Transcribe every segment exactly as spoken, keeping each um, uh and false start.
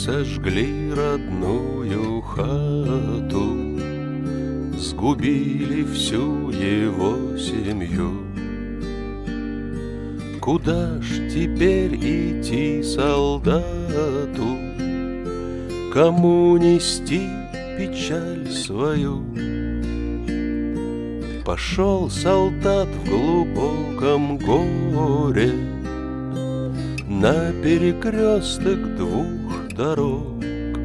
Сожгли родную хату, сгубили всю его семью. Куда ж теперь идти солдату? Кому нести печаль свою? Пошел солдат в глубоком горе на перекресток двух дорог.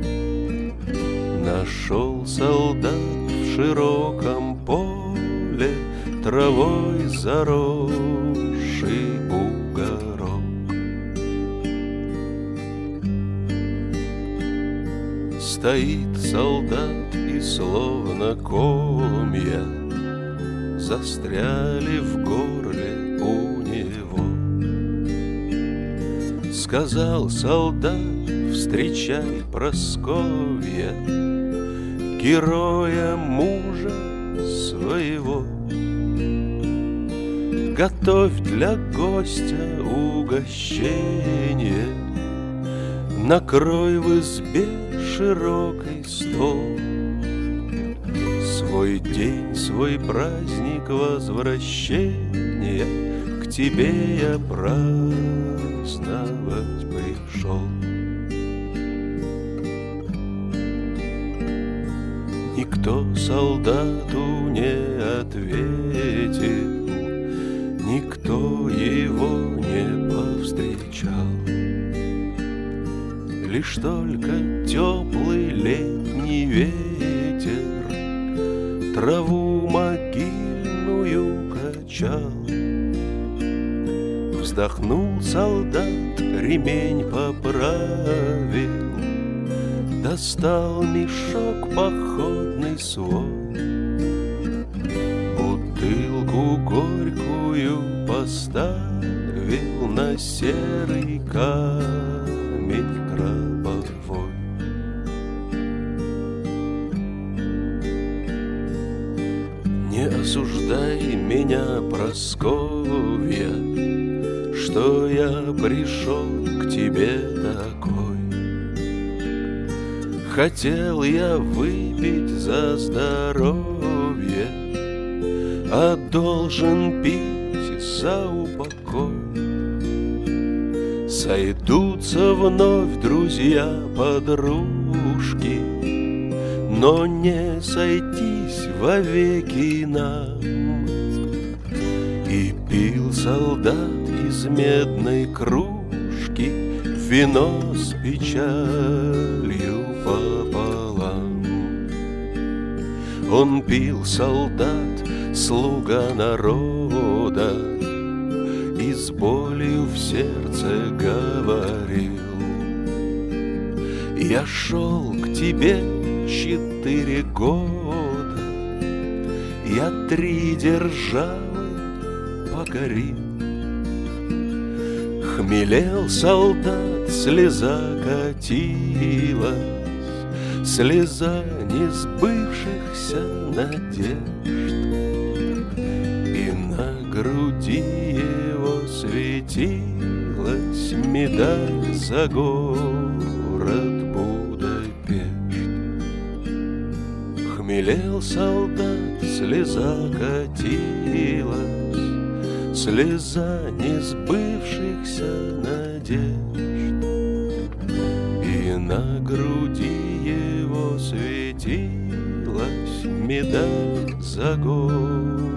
Нашел солдат в широком поле травой заросший бугорок. Стоит солдат, и словно комья застряли в горле у него. Сказал солдат: встречай, Прасковья, героя мужа своего. Готовь для гостя угощение, накрой в избе широкий стол. Свой день, свой праздник возвращения к тебе я праздновать пришел. Никто солдату не ответил, никто его не повстречал. Лишь только теплый летний ветер траву могильную качал. Вздохнул солдат, ремень поправил, достал мешок походный свой, бутылку горькую поставил на серый камень гробовой. Не осуждай меня, Прасковья, что я пришел к тебе такой. Хотел я выпить за здоровье, а должен пить за упокой. Сойдутся вновь друзья-подружки, но не сойтись вовеки нам. И пил солдат из медной кружки вино с печалью пополам. Он пил, солдат, слуга народа, и с болью в сердце говорил: я шел к тебе четыре года, я три державы покорил. Хмелел солдат, слеза катилась, слеза несбывшихся надежд, и на груди его светилась медаль за город Будапешт. Хмелел солдат, слеза катилась, слеза несбывшихся надежд, и на груди его светилась медаль за город